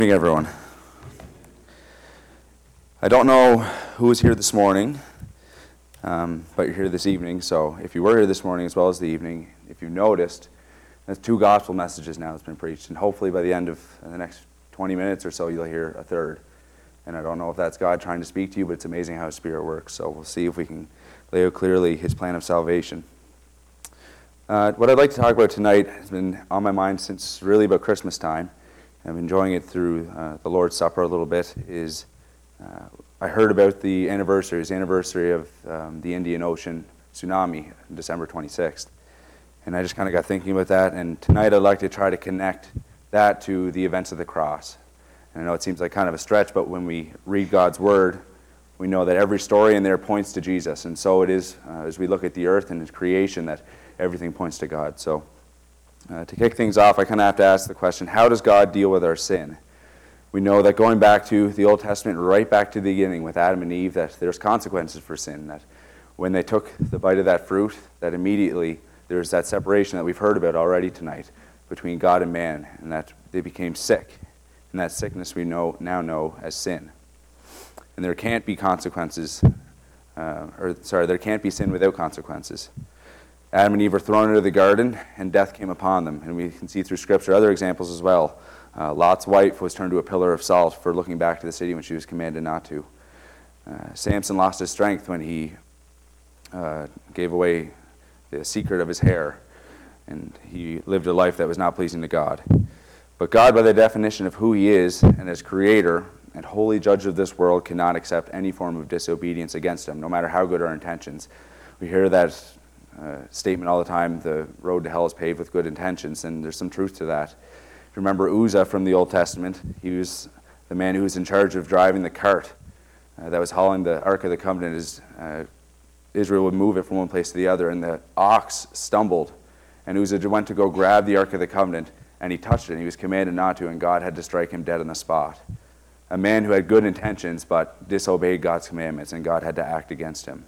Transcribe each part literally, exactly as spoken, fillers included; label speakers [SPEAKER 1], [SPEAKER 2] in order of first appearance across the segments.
[SPEAKER 1] Good morning, everyone. I don't know who was here this morning, um, but you're here this evening. So if you were here this morning as well as the evening, if you noticed, there's two gospel messages now that's been preached, and hopefully by the end of the next twenty minutes or so, you'll hear a third. And I don't know if that's God trying to speak to you, but it's amazing how His Spirit works. So we'll see if we can lay out clearly His plan of salvation. Uh, what I'd like to talk about tonight has been on my mind since really about Christmas time. I'm enjoying it through uh, the Lord's Supper a little bit. Is uh, I heard about the anniversary, the anniversary of um, the Indian Ocean tsunami, December twenty-sixth. And I just kind of got thinking about that. And tonight I'd like to try to connect that to the events of the cross. And I know it seems like kind of a stretch, but when we read God's Word, we know that every story in there points to Jesus. And so it is uh, as we look at the earth and its creation that everything points to God. So uh, to kick things off, I kind of have to ask the question, how does God deal with our sin? We know that going back to the Old Testament, right back to the beginning with Adam and Eve, that there's consequences for sin. That when they took the bite of that fruit, that immediately there's that separation that we've heard about already tonight between God and man, and that they became sick. And that sickness we know now know as sin. And there can't be consequences, uh, or sorry, there can't be sin without consequences. Adam and Eve were thrown into the garden, and death came upon them. And we can see through Scripture other examples as well. Uh, Lot's wife was turned to a pillar of salt for looking back to the city when she was commanded not to. Uh, Samson lost his strength when he uh, gave away the secret of his hair, and he lived a life that was not pleasing to God. But God, by the definition of who He is, and as Creator and holy Judge of this world, cannot accept any form of disobedience against Him, no matter how good our intentions. We hear that uh, statement all the time, the road to hell is paved with good intentions, and there's some truth to that. If you remember Uzzah from the Old Testament, he was the man who was in charge of driving the cart uh, that was hauling the Ark of the Covenant as uh, Israel would move it from one place to the other, and the ox stumbled, and Uzzah went to go grab the Ark of the Covenant, and he touched it, and he was commanded not to, and God had to strike him dead on the spot. A man who had good intentions but disobeyed God's commandments, and God had to act against him.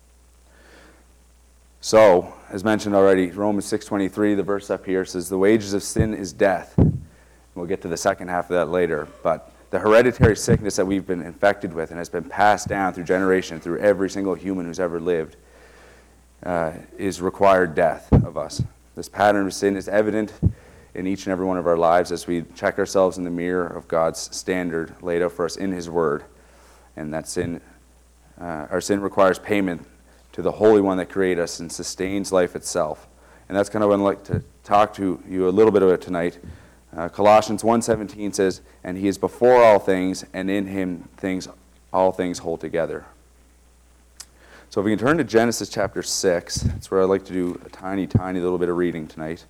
[SPEAKER 1] So, as mentioned already, Romans six twenty-three, the verse up here, says, the wages of sin is death. We'll get to the second half of that later. But the hereditary sickness that we've been infected with and has been passed down through generation, through every single human who's ever lived, uh, is required death of us. This pattern of sin is evident in each and every one of our lives as we check ourselves in the mirror of God's standard laid out for us in His Word. And that sin, uh, our sin requires payment to the Holy One that created us and sustains life itself. And that's kind of what I'd like to talk to you a little bit about tonight. Uh, Colossians one seventeen says, and He is before all things, and in Him things, all things hold together. So if we can turn to Genesis chapter six, that's where I'd like to do a tiny, tiny little bit of reading tonight.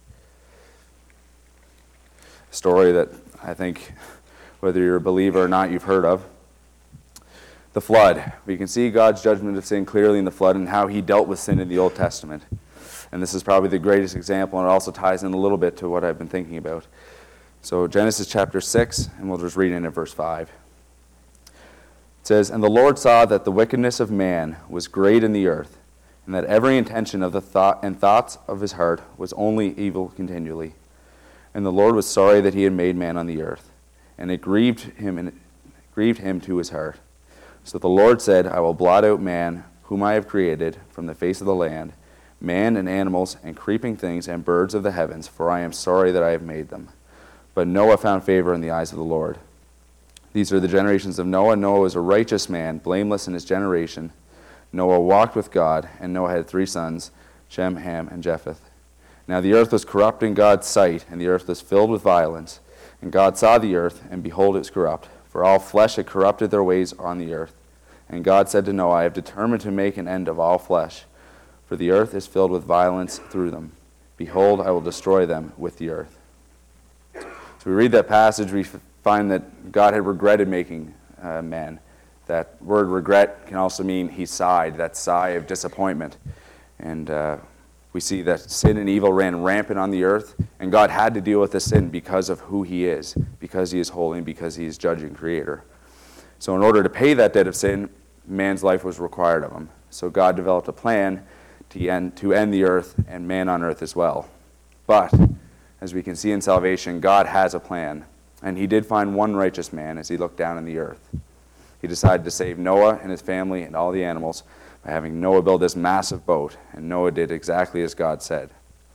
[SPEAKER 1] A story that I think, whether you're a believer or not, you've heard of. The flood. We can see God's judgment of sin clearly in the flood and how He dealt with sin in the Old Testament. And this is probably the greatest example, and it also ties in a little bit to what I've been thinking about. So Genesis chapter six, and we'll just read in at verse five. It says, and the Lord saw that the wickedness of man was great in the earth, and that every intention of the thought and thoughts of his heart was only evil continually. And the Lord was sorry that He had made man on the earth, and it grieved him and it grieved him to his heart. So the Lord said, I will blot out man, whom I have created, from the face of the land, man and animals and creeping things and birds of the heavens, for I am sorry that I have made them. But Noah found favor in the eyes of the Lord. These are the generations of Noah. Noah was a righteous man, blameless in his generation. Noah walked with God, and Noah had three sons, Shem, Ham, and Japheth. Now the earth was corrupt in God's sight, and the earth was filled with violence. And God saw the earth, and behold, it was corrupt, for all flesh had corrupted their ways on the earth. And God said to Noah, I have determined to make an end of all flesh, for the earth is filled with violence through them. Behold, I will destroy them with the earth. So we read that passage, we find that God had regretted making uh, man. That word regret can also mean He sighed, that sigh of disappointment. And uh, we see that sin and evil ran rampant on the earth, and God had to deal with the sin because of who He is, because He is holy, and because He is judge and creator. So in order to pay that debt of sin, man's life was required of him. So God developed a plan to end, to end the earth and man on earth as well. But, as we can see in salvation, God has a plan. And he did find one righteous man as he looked down on the earth. He decided to save Noah and his family and all the animals by having Noah build this massive boat, and Noah did exactly as God said.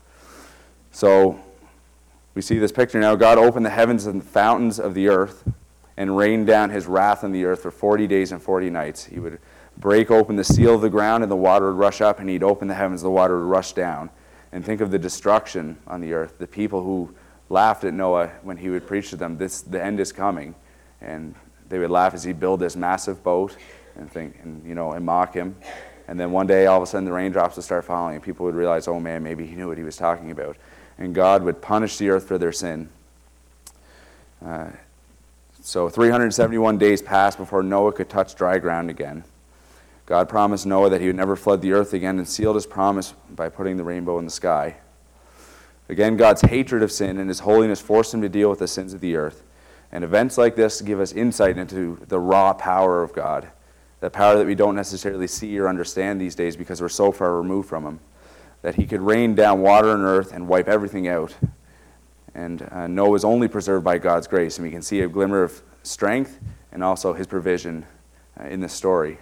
[SPEAKER 1] So we see this picture now. God opened the heavens and the fountains of the earth and rained down his wrath on the earth for forty days and forty nights. He would break open the seal of the ground, and the water would rush up, and he'd open the heavens, the water would rush down. And think of the destruction on the earth, the people who laughed at Noah when he would preach to them, this, the end is coming. And they would laugh as he built this massive boat and think, and you know, and mock him. And then one day, all of a sudden, the raindrops would start falling, and people would realize, oh man, maybe he knew what he was talking about. And God would punish the earth for their sin. Uh, so three hundred seventy-one days passed before Noah could touch dry ground again. God promised Noah that he would never flood the earth again, and sealed his promise by putting the rainbow in the sky. Again, God's hatred of sin and his holiness forced him to deal with the sins of the earth. And events like this give us insight into the raw power of God, the power that we don't necessarily see or understand these days because we're so far removed from him, that he could rain down water and earth and wipe everything out. And uh, Noah was only preserved by God's grace, and we can see a glimmer of strength and also his provision uh, in this story.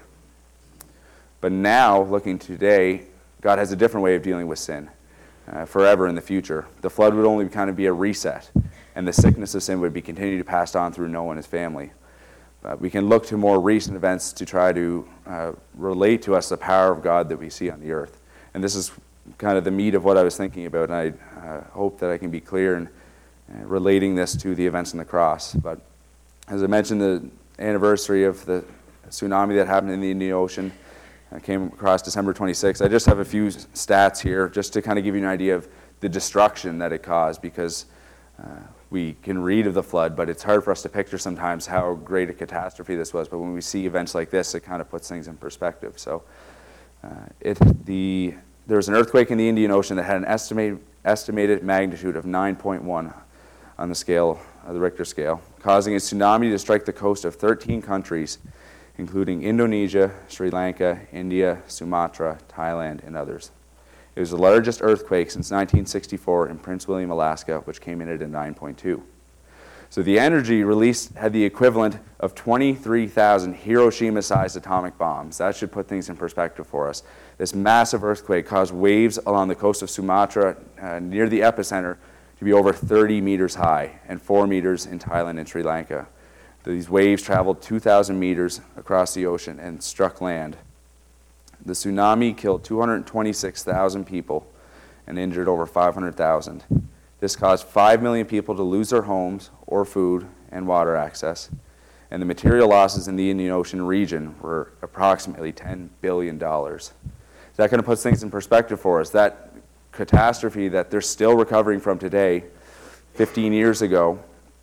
[SPEAKER 1] But now, looking today, God has a different way of dealing with sin. Uh, forever in the future. The flood would only kind of be a reset, and the sickness of sin would be continued to pass on through Noah and his family. Uh, we can look to more recent events to try to uh, relate to us the power of God that we see on the earth. And this is kind of the meat of what I was thinking about, and I uh, hope that I can be clear in uh, relating this to the events on the cross. But as I mentioned, the anniversary of the tsunami that happened in the Indian Ocean I came across December twenty-sixth. I just have a few stats here just to kind of give you an idea of the destruction that it caused, because uh, we can read of the flood, but it's hard for us to picture sometimes how great a catastrophe this was. But when we see events like this, it kind of puts things in perspective. So uh, it, the, there was an earthquake in the Indian Ocean that had an estimate, estimated magnitude of nine point one on the scale, uh, the Richter scale, causing a tsunami to strike the coast of thirteen countries, including Indonesia, Sri Lanka, India, Sumatra, Thailand, and others. It was the largest earthquake since nineteen sixty-four in Prince William, Alaska, which came in at a nine point two. So the energy released had the equivalent of twenty-three thousand Hiroshima-sized atomic bombs. That should put things in perspective for us. This massive earthquake caused waves along the coast of Sumatra uh, near the epicenter to be over thirty meters high and four meters in Thailand and Sri Lanka. These waves traveled two thousand meters across the ocean and struck land. The tsunami killed two hundred twenty-six thousand people and injured over five hundred thousand. This caused five million people to lose their homes or food and water access. And the material losses in the Indian Ocean region were approximately ten billion dollars. So that kind of puts things in perspective for us. That catastrophe that they're still recovering from today, fifteen years ago,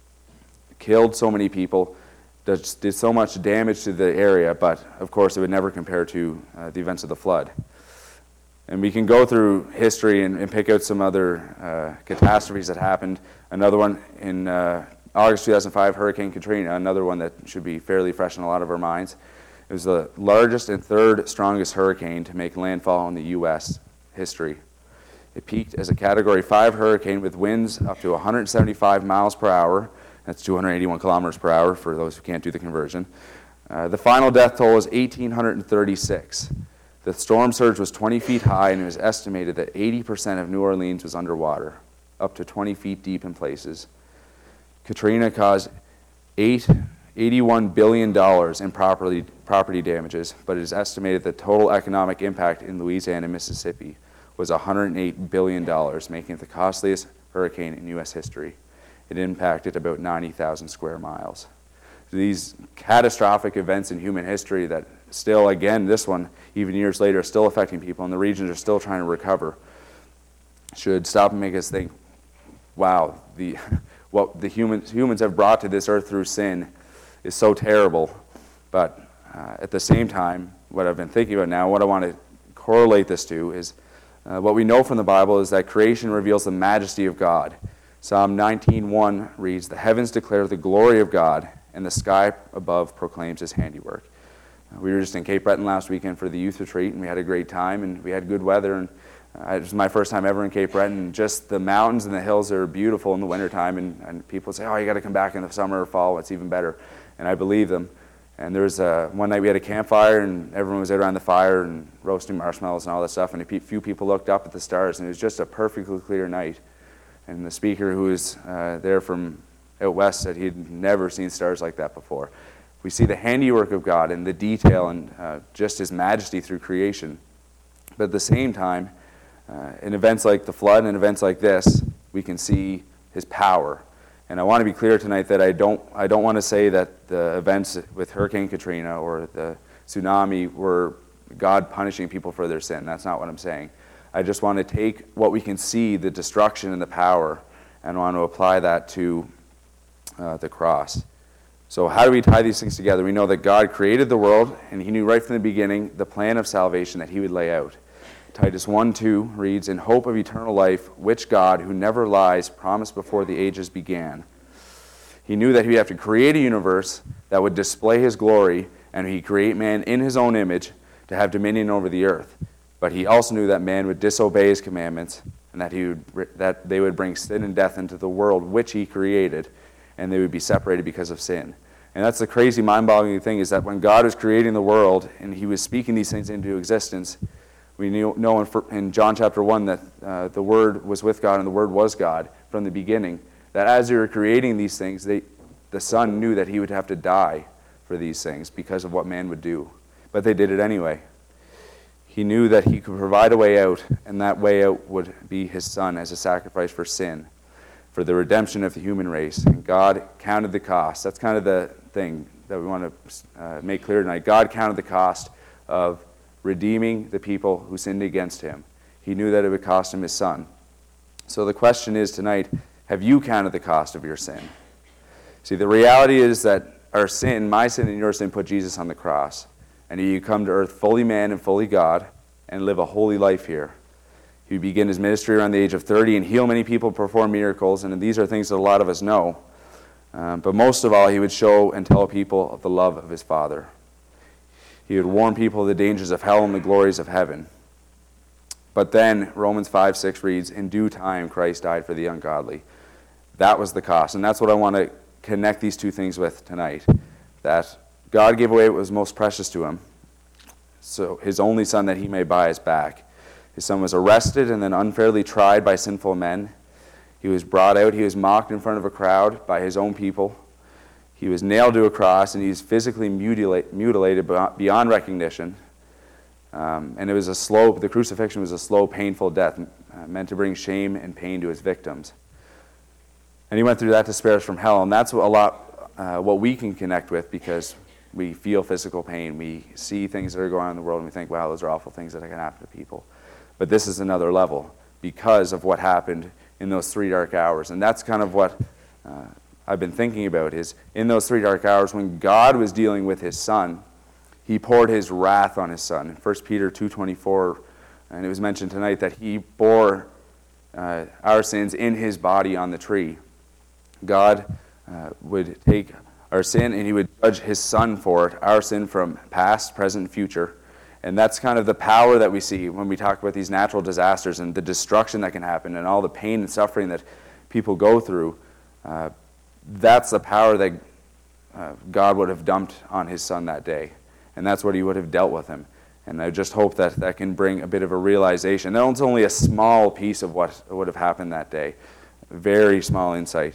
[SPEAKER 1] killed so many people, did, did so much damage to the area, but of course it would never compare to uh, the events of the flood. And we can go through history and, and pick out some other uh, catastrophes that happened. Another one in uh, August two thousand five, Hurricane Katrina, another one that should be fairly fresh in a lot of our minds. It was the largest and third strongest hurricane to make landfall in the U S history. It peaked as a Category five hurricane with winds up to one hundred seventy-five miles per hour. That's two hundred eighty-one kilometers per hour for those who can't do the conversion. Uh, the final death toll was one thousand eight hundred thirty-six. The storm surge was twenty feet high, and it was estimated that eighty percent of New Orleans was underwater, up to twenty feet deep in places. Katrina caused eighty-one billion dollars in property, property damages, but it is estimated that total economic impact in Louisiana and Mississippi was one hundred eight billion dollars, making it the costliest hurricane in U S history. It impacted about ninety thousand square miles. These catastrophic events in human history that still, again, this one, even years later, are still affecting people, and the regions are still trying to recover, should stop and make us think, wow, the, what the humans, humans have brought to this earth through sin is so terrible. But uh, at the same time, what I've been thinking about now, what I want to correlate this to is uh, what we know from the Bible is that creation reveals the majesty of God. Psalm nineteen one reads, "The heavens declare the glory of God, and the sky above proclaims his handiwork." Uh, we were just in Cape Breton last weekend for the youth retreat, and we had a great time, and we had good weather, and Uh, it was my first time ever in Cape Breton. Just the mountains and the hills are beautiful in the wintertime, and, and people say, oh, you got to come back in the summer or fall, it's even better. And I believe them. And there was a, one night we had a campfire, and everyone was out around the fire and roasting marshmallows and all that stuff, and a few people looked up at the stars, and it was just a perfectly clear night. And the speaker who was uh, there from out west said he'd never seen stars like that before. We see the handiwork of God and the detail and uh, just His majesty through creation. But at the same time, uh, in events like the flood and events like this, we can see His power. And I want to be clear tonight that I don't I don't want to say that the events with Hurricane Katrina or the tsunami were God punishing people for their sin. That's not what I'm saying. I just want to take what we can see, the destruction and the power, and want to apply that to uh, the cross. So how do we tie these things together? We know that God created the world, and He knew right from the beginning the plan of salvation that He would lay out. Titus one two reads, in hope of eternal life, which God, who never lies, promised before the ages began. He knew that He would have to create a universe that would display His glory, and He'd create man in His own image to have dominion over the earth. But He also knew that man would disobey His commandments, and that he would that they would bring sin and death into the world which He created, and they would be separated because of sin. And that's the crazy, mind-boggling thing, is that when God was creating the world and He was speaking these things into existence, we know in, in John chapter one that uh, the Word was with God and the Word was God from the beginning, that as they were creating these things, they, the Son knew that He would have to die for these things because of what man would do. But they did it anyway. He knew that He could provide a way out, and that way out would be His Son as a sacrifice for sin, for the redemption of the human race. And God counted the cost. That's kind of the thing that we want to uh, make clear tonight. God counted the cost of redeeming the people who sinned against Him. He knew that it would cost Him His Son. So the question is tonight, have you counted the cost of your sin? See, the reality is that our sin, my sin and your sin, put Jesus on the cross. And He come to earth fully man and fully God and live a holy life here. He would begin His ministry around the age of thirty and heal many people, perform miracles, and these are things that a lot of us know. Um, but most of all, He would show and tell people of the love of His Father. He would warn people of the dangers of hell and the glories of heaven. But then Romans five six reads, in due time Christ died for the ungodly. That was the cost. And that's what I want to connect these two things with tonight. That God gave away what was most precious to Him, so His only Son, that He may buy us back. His Son was arrested and then unfairly tried by sinful men. He was brought out. He was mocked in front of a crowd by His own people. He was nailed to a cross, and He was physically mutilate, mutilated beyond recognition. Um, and it was a slow, the crucifixion was a slow, painful death, uh, meant to bring shame and pain to His victims. And He went through that to spare us from hell, and that's what a lot uh, what we can connect with, because we feel physical pain. We see things that are going on in the world, and we think, wow, those are awful things that can happen to people. But this is another level because of what happened in those three dark hours. And that's kind of what uh, I've been thinking about, is in those three dark hours when God was dealing with His Son, He poured His wrath on His Son. In First Peter two twenty-four, and it was mentioned tonight that He bore uh, our sins in His body on the tree. God uh, would take our sin and He would judge His Son for it, our sin from past, present, and future. And that's kind of the power that we see when we talk about these natural disasters and the destruction that can happen and all the pain and suffering that people go through. Uh, that's the power that uh, God would have dumped on His Son that day. And that's what He would have dealt with Him. And I just hope that that can bring a bit of a realization. That's only a small piece of what would have happened that day. Very small insight.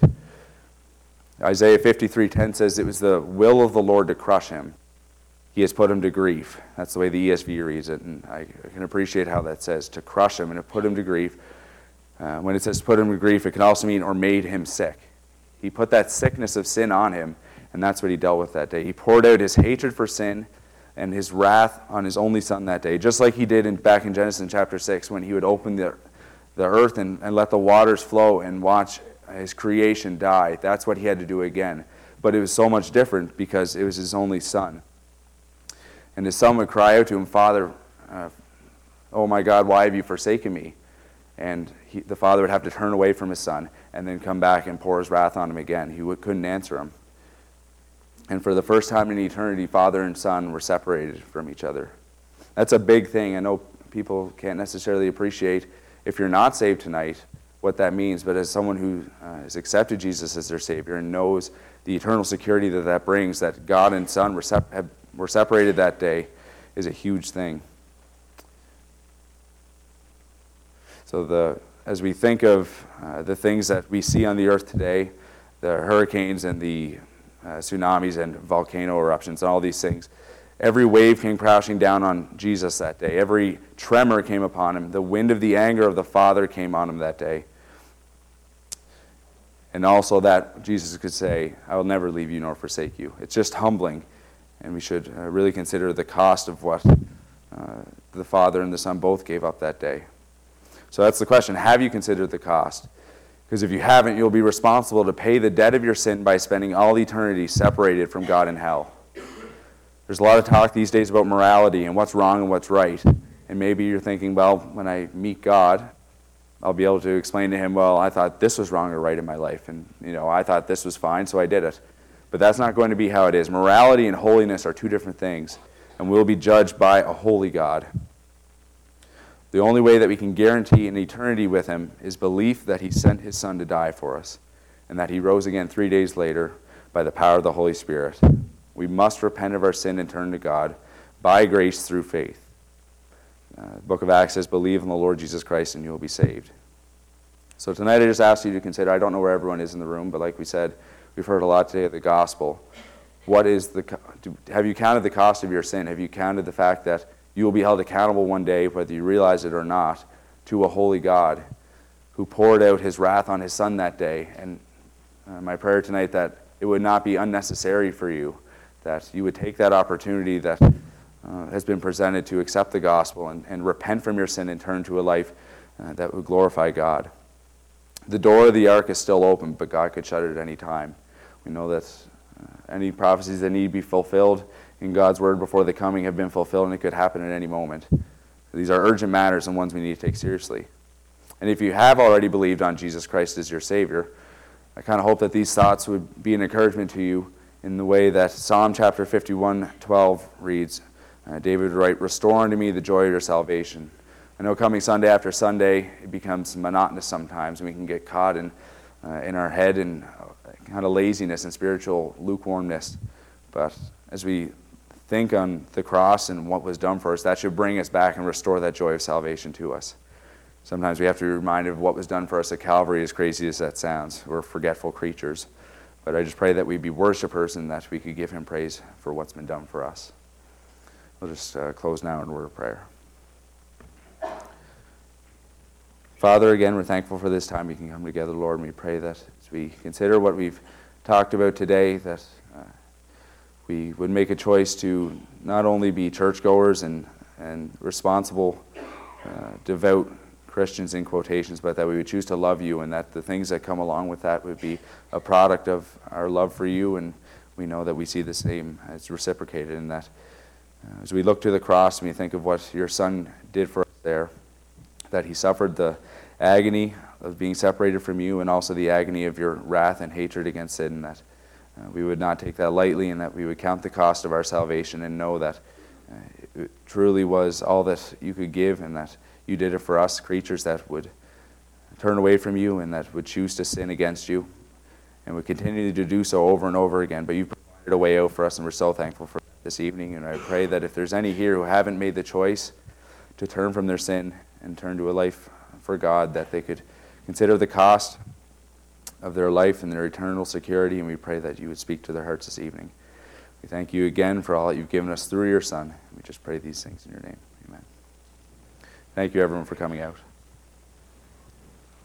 [SPEAKER 1] Isaiah fifty-three ten says it was the will of the Lord to crush Him. He has put Him to grief. That's the way the E S V reads it, and I can appreciate how that says, to crush Him and to put Him to grief. Uh, when it says put Him to grief, it can also mean or made Him sick. He put that sickness of sin on Him, and that's what He dealt with that day. He poured out His hatred for sin and His wrath on His only Son that day, just like He did in, back in Genesis chapter six, when He would open the, the earth and, and let the waters flow and watch His creation die. That's what He had to do again. But it was so much different because it was His only Son. And His Son would cry out to Him, Father, uh, oh my God, why have you forsaken me? And he, the Father would have to turn away from His Son and then come back and pour His wrath on Him again. He would, couldn't answer Him. And for the first time in eternity, Father and Son were separated from each other. That's a big thing. I know people can't necessarily appreciate, if you're not saved tonight, what that means. But as someone who uh, has accepted Jesus as their Savior and knows the eternal security that that brings, that God and Son were, sep- have, were separated that day, is a huge thing. So the as we think of uh, the things that we see on the earth today, the hurricanes and the uh, tsunamis and volcano eruptions and all these things, every wave came crashing down on Jesus that day. Every tremor came upon him. The wind of the anger of the Father came on him that day. And also that Jesus could say, I will never leave you nor forsake you. It's just humbling. And we should uh, really consider the cost of what uh, the Father and the Son both gave up that day. So that's the question. Have you considered the cost? Because if you haven't, you'll be responsible to pay the debt of your sin by spending all eternity separated from God in hell. There's a lot of talk these days about morality and what's wrong and what's right. And maybe you're thinking, well, when I meet God, I'll be able to explain to him, well, I thought this was wrong or right in my life. And, you know, I thought this was fine, so I did it. But that's not going to be how it is. Morality and holiness are two different things. And we'll be judged by a holy God. The only way that we can guarantee an eternity with him is belief that he sent his Son to die for us and that he rose again three days later by the power of the Holy Spirit. We must repent of our sin and turn to God by grace through faith. Uh, the book of Acts says, believe in the Lord Jesus Christ and you will be saved. So tonight I just ask you to consider, I don't know where everyone is in the room, but like we said, we've heard a lot today of the gospel. What is the, have you counted the cost of your sin? Have you counted the fact that you will be held accountable one day, whether you realize it or not, to a holy God who poured out his wrath on his Son that day? And uh, my prayer tonight that it would not be unnecessary for you, that you would take that opportunity that uh, has been presented to accept the gospel and, and repent from your sin and turn to a life uh, that would glorify God. The door of the ark is still open, but God could shut it at any time. We know that uh, any prophecies that need to be fulfilled in God's word before the coming have been fulfilled, and it could happen at any moment. These are urgent matters and ones we need to take seriously. And if you have already believed on Jesus Christ as your Savior, I kind of hope that these thoughts would be an encouragement to you in the way that Psalm chapter fifty-one twelve reads. Uh, David would write, restore unto me the joy of your salvation. I know coming Sunday after Sunday, it becomes monotonous sometimes, and we can get caught in, uh, in our head and kind of laziness and spiritual lukewarmness. But as we think on the cross and what was done for us, that should bring us back and restore that joy of salvation to us. Sometimes we have to be reminded of what was done for us at Calvary, as crazy as that sounds. We're forgetful creatures. But I just pray that we'd be worshipers and that we could give him praise for what's been done for us. We'll just uh, close now in a word of prayer. Father, again, we're thankful for this time we can come together, Lord, and we pray that as we consider what we've talked about today, that uh, we would make a choice to not only be churchgoers and, and responsible, uh, devout Christians in quotations, but that we would choose to love you, and that the things that come along with that would be a product of our love for you, and we know that we see the same as reciprocated in that. Uh, as we look to the cross and we think of what your Son did for us there, that he suffered the agony of being separated from you and also the agony of your wrath and hatred against sin, and that Uh, we would not take that lightly, and that we would count the cost of our salvation and know that uh, it truly was all that you could give, and that you did it for us, creatures that would turn away from you and that would choose to sin against you and would continue to do so over and over again. But you provided a way out for us, and we're so thankful for that this evening. And I pray that if there's any here who haven't made the choice to turn from their sin and turn to a life for God, that they could consider the cost of their life and their eternal security, and we pray that you would speak to their hearts this evening. We thank you again for all that you've given us through your Son. We just pray these things in your name. Amen. Thank you, everyone, for coming out.